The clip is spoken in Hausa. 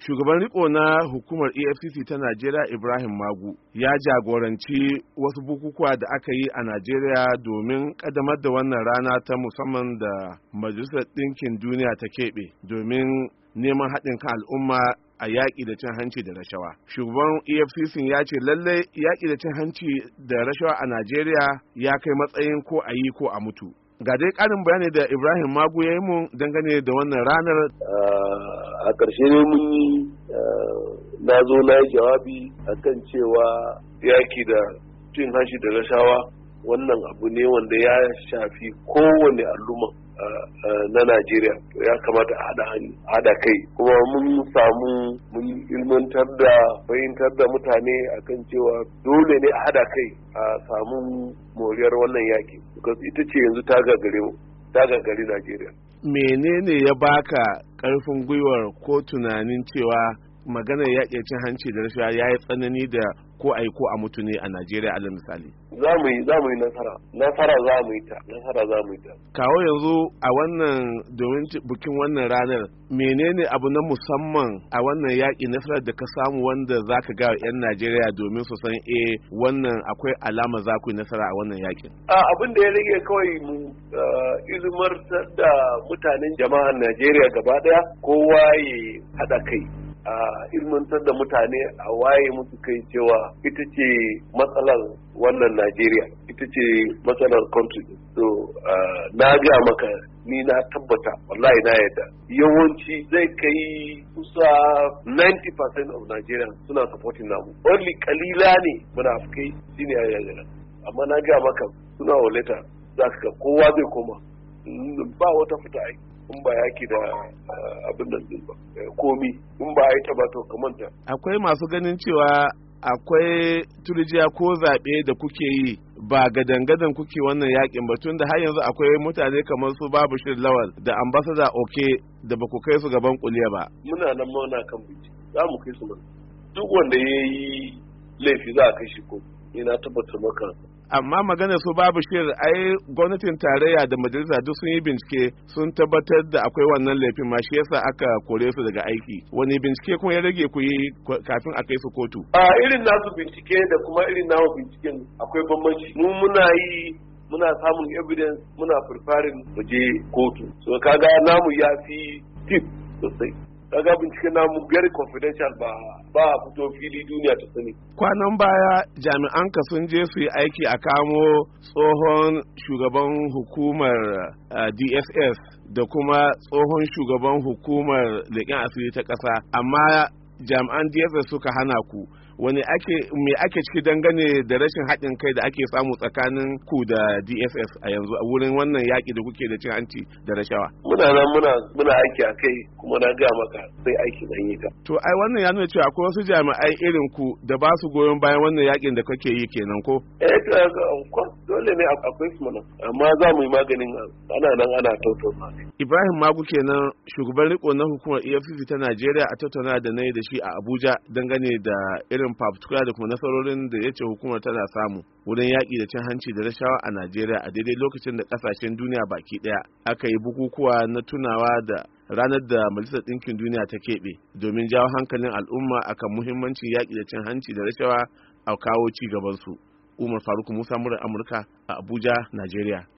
Shugaban riko na hukumar EFCC ta Najeriya Ibrahim Magu ya jagoranci wasu bukukuwa da aka yi a Najeriya domin kaddamar da wannan rana ta musamman da Majalisar Ɗinkin Duniya ta keɓe domin neman haɗin kan al'umma a yaƙi da cin hanci da rashawa. Shugaban EFCC ya ce lallai yaƙi da cin hanci da rashawa a Najeriya ya kai matsayin ko a yi ko a mutu. Ga dai ƙarin bayani da Ibrahim Magu ya yi mun dangane da wannan ranar. A ƙarshe ne mun yi na zo na yi jawabi akan cewa yaƙi da cin hanci da rashawa wannan abu ne wanda ya shafi kowane al'umma na Najeriya. Ya kamata a haɗa kai, kuma mun ilmantar da fahimtar da mutane akan cewa dole ne a haɗa kai a samu moriyar wannan yaƙi, because ita ce yanzu ta gagari Najeriya. Menene ya baka ƙarfin gwiwar ko tunanin cewa maganar yaƙi cin hanci da rashawa ya yi tsanani da ko a yi ko a mutu ne a Najeriya alal misali? Za mu yi nasara za mu yi ta. Kawo yanzu a wannan domin bikin wannan ranar menene abu na musamman a wannan yaƙi nasarar da ka samu wanda za ka ga 'yan Najeriya domin su san wannan akwai alama za ku yi nasara a wannan yaƙin? Abin da ya rage kawai mu ilimartar da mutanen jama'ar Najeriya gaba ɗaya, kowa ya haɗa kai. A ilmantar da mutane a waye musu kai cewa ita ce matsalar wannan Najeriya, ita ce matsalar country. So na ga maka, ni na tabbata, wallahi na yadda yawanci zai kai kusa 90% of Nigerians suna supporting namu. Only kalila ne munafikai shine ya amma na ga maka suna waleta, zaka kowa zai koma, ba wata fita aiki in ba yaki da abin nan din ba, komi in ba yi ta ba to kamanta. Akwai masu ganin cewa akwai turjiya ko zaɓe da kuke yi ba gadan-gadan kuke wannan yakin ba, tun da har yanzu akwai mutane kamar su Babu Shir Lawal da ambassador Oke da ba ku kai su gaban kuliya ba. Muna nan mauna kan bincike, za mu kai su nan. Duk wanda ya yi laifi za a kai shi ko, ina tabbatar maka. Amma magana su Babu Shir, ai gwamnatin tarayya da majalisa duk sun yi bincike sun tabbatar da akwai wannan laifin, ma shi yasa aka kore su daga aiki. Wani bincike kuma ya rage ku yi kafin a kai su kotu? Irin nasu bincike da kuma irin namu binciken akwai bambanci. Mu muna samun evidence, muna preparing mu je kotu. So kaga namu ya fi tip sosai. Kaga binciken namu very confidential, ba fito fili duniya ta sani. Kwanan baya jami'an ka sun je su yi aiki a kamo tsohon shugaban hukumar DSS da kuma tsohon shugaban hukumar leƙen asiri ta ƙasa, amma jami'an DSS suka hana ku. Me ake ciki dangane da rashin haɗin kai da ake samu tsakanin ku da DSS a yanzu a wurin wannan yaƙi da kuke da cin hanci da rashawa? Muna aiki a kai, kuma na gaya maka sai aiki nan yi ta. To ai wannan ya nuna cewa akwai wasu jami'ai irin ku da ba su goyon bayan wannan yaƙin da kake yi kenan ko? Dole ne akwai su mana, amma za mu yi maganin ana tattauna. Ibrahim Magu kenan, shugaban riko na hukumar EFCC ta Najeriya, a tattauna da na yi da shi a Abuja dangane da irin fafutuka da kuma nasarorin da ya ce hukumar tana samu wurin yaƙi da cin hanci da rashawa a Najeriya a daidai lokacin da ƙasashen duniya baki ɗaya aka yi bukukuwa na tunawa da ranar da Majalisar Ɗinkin Duniya ta keɓe domin jawo hankalin al'umma akan muhimmancin yaƙi da cin hanci da rashawa a kawo ci gabansu. Umar Faruk Musa, murar Amurka a Abuja, Najeriya.